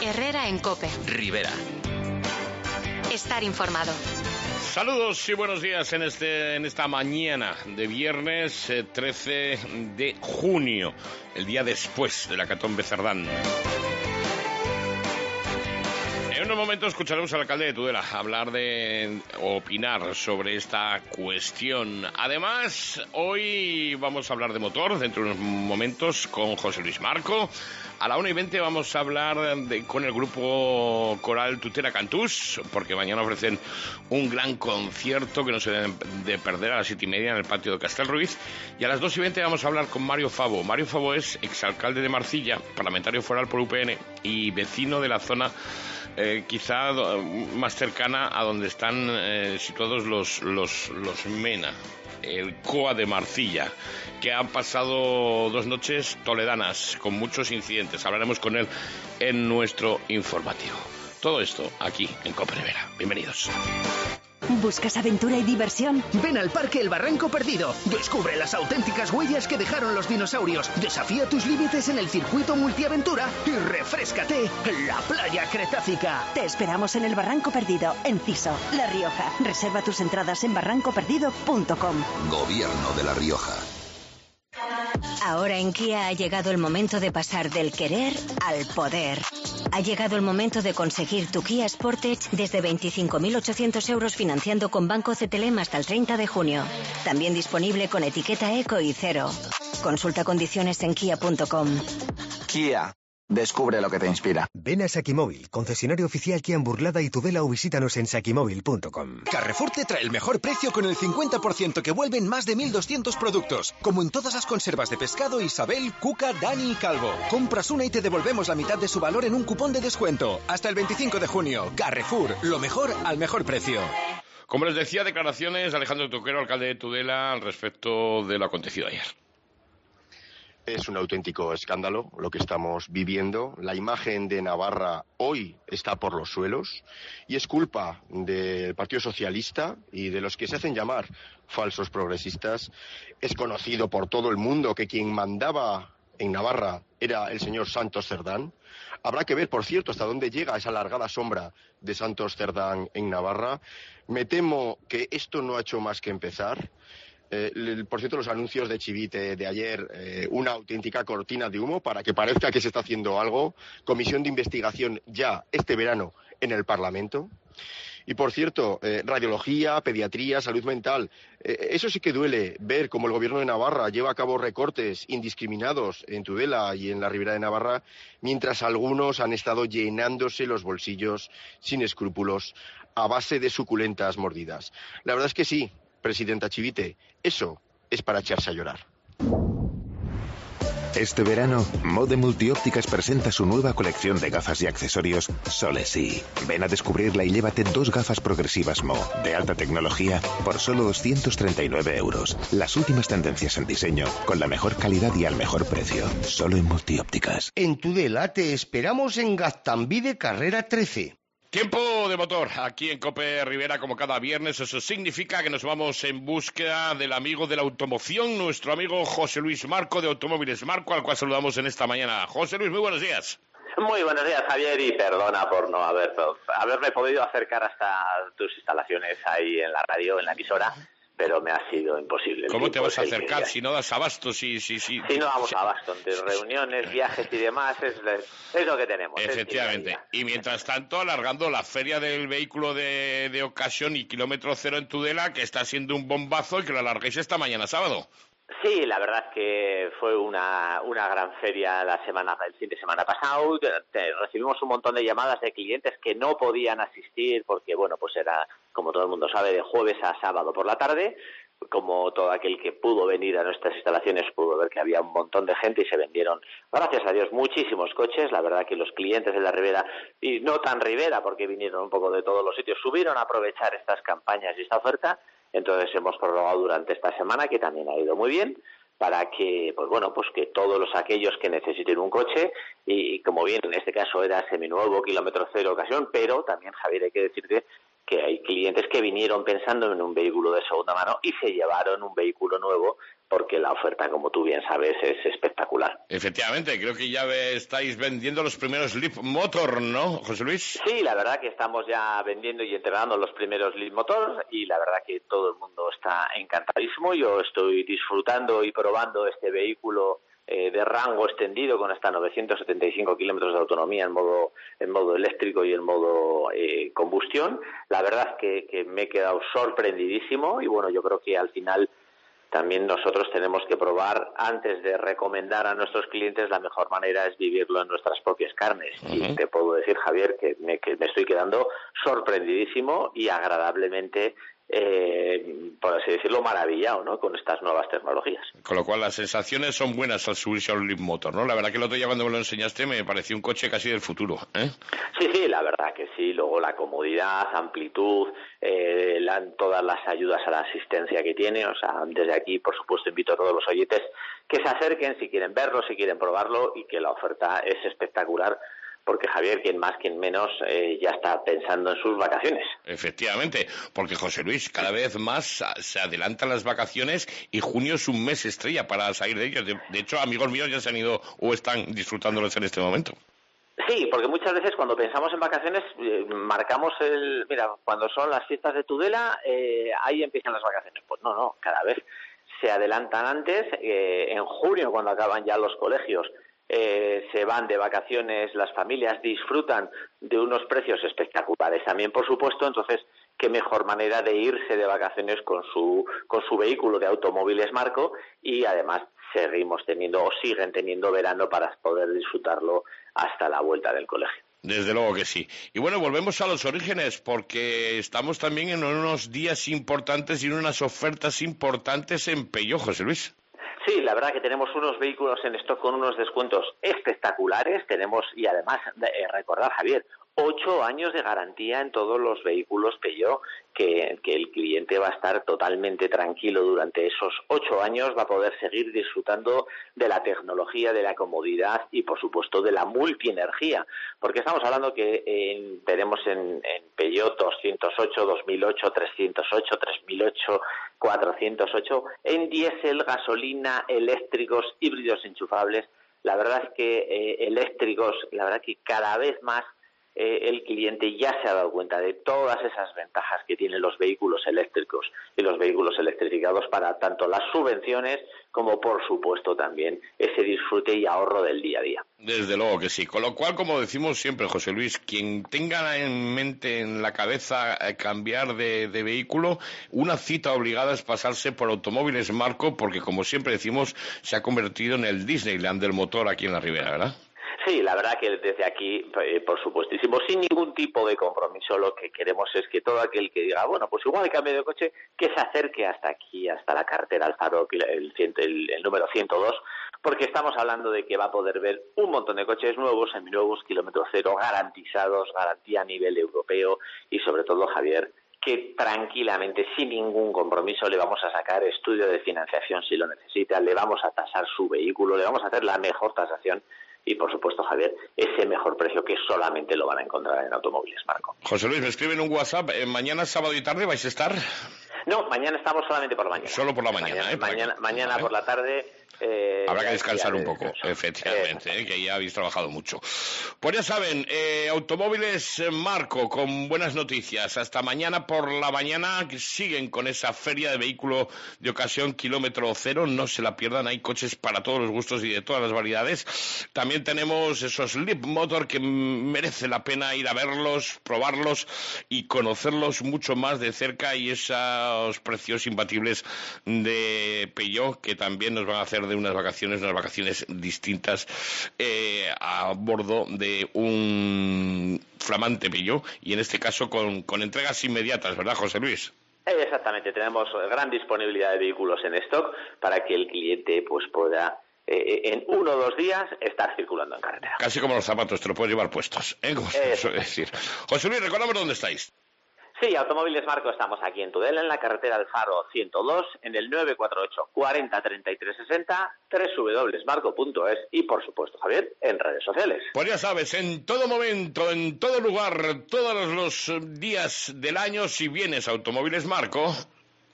Herrera en COPE. Rivera. Estar informado. Saludos y buenos días en esta mañana de viernes 13 de junio, el día después de la Hecatombe Cerdán. En unos momentos escucharemos al alcalde de Tudela opinar sobre esta cuestión. Además, hoy vamos a hablar de motor dentro de unos momentos con José Luis Marco. A la 1:20 vamos a hablar con el grupo coral Tutela Cantús, porque mañana ofrecen un gran concierto que no se deben de perder a las 7:30 en el patio de Castelruiz. Y a las 2:20 vamos a hablar con Mario Favo. Mario Favo es exalcalde de Marcilla, parlamentario foral por UPN y vecino de la zona quizá más cercana a donde están situados los MENA, el COA de Marcilla, que han pasado 2 noches toledanas con muchos incidentes. Hablaremos con él en nuestro informativo. Todo esto aquí en COPE Rivera. Bienvenidos. ¿Buscas aventura y diversión? Ven al Parque El Barranco Perdido. Descubre las auténticas huellas que dejaron los dinosaurios. Desafía tus límites en el circuito multiaventura y refréscate en la playa Cretácica. Te esperamos en El Barranco Perdido, en Ciso, La Rioja. Reserva tus entradas en barrancoperdido.com. Gobierno de La Rioja. Ahora en Kia ha llegado el momento de pasar del querer al poder. Ha llegado el momento de conseguir tu Kia Sportage desde 25.800 euros financiando con Banco CTLM hasta el 30 de junio. También disponible con etiqueta eco y cero. Consulta condiciones en kia.com. Kia. Descubre lo que te inspira. Ven a Sakimóvil, concesionario oficial Kia en Burlada y Tudela, o visítanos en sakimóvil.com. Carrefour te trae el mejor precio con el 50% que vuelven más de 1.200 productos, como en todas las conservas de pescado Isabel, Cuca, Dani y Calvo. Compras una y te devolvemos la mitad de su valor en un cupón de descuento. Hasta el 25 de junio. Carrefour, lo mejor al mejor precio. Como les decía, declaraciones de Alejandro Toquero, alcalde de Tudela, al respecto de lo acontecido ayer. Es un auténtico escándalo lo que estamos viviendo. La imagen de Navarra hoy está por los suelos y es culpa del Partido Socialista y de los que se hacen llamar falsos progresistas. Es conocido por todo el mundo que quien mandaba en Navarra era el señor Santos Cerdán. Habrá que ver, por cierto, hasta dónde llega esa alargada sombra de Santos Cerdán en Navarra. Me temo que esto no ha hecho más que empezar. Por cierto, los anuncios de Chivite de ayer, una auténtica cortina de humo para que parezca que se está haciendo algo. Comisión de investigación ya este verano en el Parlamento. Y por cierto, radiología, pediatría, salud mental, eso sí que duele, ver cómo el gobierno de Navarra lleva a cabo recortes indiscriminados en Tudela y en la Ribera de Navarra, mientras algunos han estado llenándose los bolsillos sin escrúpulos a base de suculentas mordidas. La verdad es que sí, presidenta Chivite, eso es para echarse a llorar. Este verano, Mode Multiópticas presenta su nueva colección de gafas y accesorios Solesi. Ven a descubrirla y llévate 2 gafas progresivas Mo, de alta tecnología, por solo 239 euros. Las últimas tendencias en diseño, con la mejor calidad y al mejor precio. Solo en Multiópticas. En Tudela te esperamos en Gaztambide Carrera 13. Tiempo de motor aquí en COPE Rivera, como cada viernes. Eso significa que nos vamos en búsqueda del amigo de la automoción, nuestro amigo José Luis Marco de Automóviles Marco, al cual saludamos en esta mañana. José Luis, muy buenos días. Muy buenos días, Javier, y perdona por no haberme podido acercar hasta tus instalaciones ahí en la radio, en la emisora, pero me ha sido imposible. ¿Cómo te vas a acercar si no das abasto? Si no damos abasto, entre reuniones, viajes y demás, es lo que tenemos. Efectivamente. Y mientras tanto, alargando la feria del vehículo de ocasión y kilómetro cero en Tudela, que está siendo un bombazo y que lo alarguéis esta mañana sábado. Sí, la verdad es que fue una gran feria el fin de semana pasado. Recibimos un montón de llamadas de clientes que no podían asistir porque, bueno, pues era, como todo el mundo sabe, de jueves a sábado por la tarde. Como todo aquel que pudo venir a nuestras instalaciones pudo ver que había un montón de gente y se vendieron, gracias a Dios, muchísimos coches. La verdad que los clientes de la Ribera, y no tan Ribera porque vinieron un poco de todos los sitios, subieron a aprovechar estas campañas y esta oferta. Entonces hemos prorrogado durante esta semana, que también ha ido muy bien, para que, pues que todos aquellos que necesiten un coche, y como bien en este caso era seminuevo, kilómetro cero ocasión, pero también, Javier, hay que decirte que hay clientes que vinieron pensando en un vehículo de segunda mano y se llevaron un vehículo nuevo porque la oferta, como tú bien sabes, es espectacular. Efectivamente, creo que ya estáis vendiendo los primeros Leap Motor, ¿no, José Luis? Sí, la verdad que estamos ya vendiendo y entregando los primeros Leap Motor y la verdad que todo el mundo está encantadísimo. Yo estoy disfrutando y probando este vehículo de rango extendido con hasta 975 kilómetros de autonomía en modo eléctrico y en modo combustión. La verdad que me he quedado sorprendidísimo y bueno, yo creo que al final también nosotros tenemos que probar, antes de recomendar a nuestros clientes, la mejor manera es vivirlo en nuestras propias carnes. Y te puedo decir, Javier, que me estoy quedando sorprendidísimo y agradablemente, por así decirlo, maravillado, ¿no?, con estas nuevas tecnologías. Con lo cual las sensaciones son buenas al subirse a un Leap Motor, ¿no? La verdad que el otro día cuando me lo enseñaste me pareció un coche casi del futuro, ¿eh? Sí, la verdad que sí. Luego la comodidad, amplitud, todas las ayudas a la asistencia que tiene. O sea, desde aquí, por supuesto, invito a todos los oyentes que se acerquen si quieren verlo, si quieren probarlo, y que la oferta es espectacular. Porque Javier, quien más, quien menos, ya está pensando en sus vacaciones. Efectivamente, porque José Luis, cada vez más se adelantan las vacaciones y junio es un mes estrella para salir de ellos. De hecho, amigos míos ya se han ido o están disfrutándolos en este momento. Sí, porque muchas veces cuando pensamos en vacaciones marcamos mira, cuando son las fiestas de Tudela, ahí empiezan las vacaciones. Pues no, cada vez se adelantan antes. En junio, cuando acaban ya los colegios, se van de vacaciones, las familias disfrutan de unos precios espectaculares también, por supuesto. Entonces, qué mejor manera de irse de vacaciones con su vehículo de automóviles Marco, y además seguimos teniendo o siguen teniendo verano para poder disfrutarlo hasta la vuelta del colegio. Desde luego que sí. Y bueno, volvemos a los orígenes, porque estamos también en unos días importantes y en unas ofertas importantes en Peugeot, José Luis. Sí, la verdad que tenemos unos vehículos en stock con unos descuentos espectaculares. Tenemos, y además, recordar, Javier, 8 años de garantía en todos los vehículos Peugeot, que el cliente va a estar totalmente tranquilo durante esos 8 años, va a poder seguir disfrutando de la tecnología, de la comodidad y, por supuesto, de la multienergía, porque estamos hablando que tenemos en Peugeot 208, 2008, 308, 3008, 408, en diésel, gasolina, eléctricos, híbridos enchufables. La verdad es que eléctricos, la verdad que cada vez más el cliente ya se ha dado cuenta de todas esas ventajas que tienen los vehículos eléctricos y los vehículos electrificados para tanto las subvenciones como, por supuesto, también ese disfrute y ahorro del día a día. Desde luego que sí. Con lo cual, como decimos siempre, José Luis, quien tenga en mente, en la cabeza, cambiar de vehículo, una cita obligada es pasarse por Automóviles Marco, porque, como siempre decimos, se ha convertido en el Disneyland del motor aquí en la Ribera, ¿verdad? Sí, la verdad que desde aquí, por supuestísimo, sin ningún tipo de compromiso, lo que queremos es que todo aquel que diga, bueno, pues igual cambio de coche, que se acerque hasta aquí, hasta la carretera Alfaro, el número 102, porque estamos hablando de que va a poder ver un montón de coches nuevos, seminuevos, kilómetro cero, garantizados, garantía a nivel europeo y, sobre todo, Javier, que tranquilamente, sin ningún compromiso, le vamos a sacar estudio de financiación si lo necesita, le vamos a tasar su vehículo, le vamos a hacer la mejor tasación. Y, por supuesto, Javier, ese mejor precio que solamente lo van a encontrar en Automóviles Marco. José Luis, me escriben un WhatsApp. ¿Mañana, sábado y tarde vais a estar? No, mañana estamos solamente por la mañana. Solo por la mañana, Mañana ¿vale? Por la tarde. Habrá que descansar un poco, efectivamente, que ya habéis trabajado mucho. Pues ya saben, Automóviles Marco, con buenas noticias. Hasta mañana por la mañana siguen con esa feria de vehículo de ocasión kilómetro cero. No se la pierdan, hay coches para todos los gustos y de todas las variedades. También tenemos esos Leap Motor que merece la pena ir a verlos, probarlos y conocerlos mucho más de cerca, y esos precios imbatibles de Peugeot que también nos van a hacer de unas vacaciones distintas a bordo de un flamante Peugeot, y en este caso con entregas inmediatas, ¿verdad, José Luis? Exactamente, tenemos gran disponibilidad de vehículos en stock para que el cliente pues pueda en 1 o 2 días estar circulando en carretera. Casi como los zapatos, te lo puedes llevar puestos, como se suele decir. José Luis, recuérdame dónde estáis. Sí, Automóviles Marco, estamos aquí en Tudela, en la carretera del Faro 102, en el 948 40 33 60, www.marco.es y, por supuesto, Javier, en redes sociales. Pues ya sabes, en todo momento, en todo lugar, todos los días del año, si vienes a Automóviles Marco,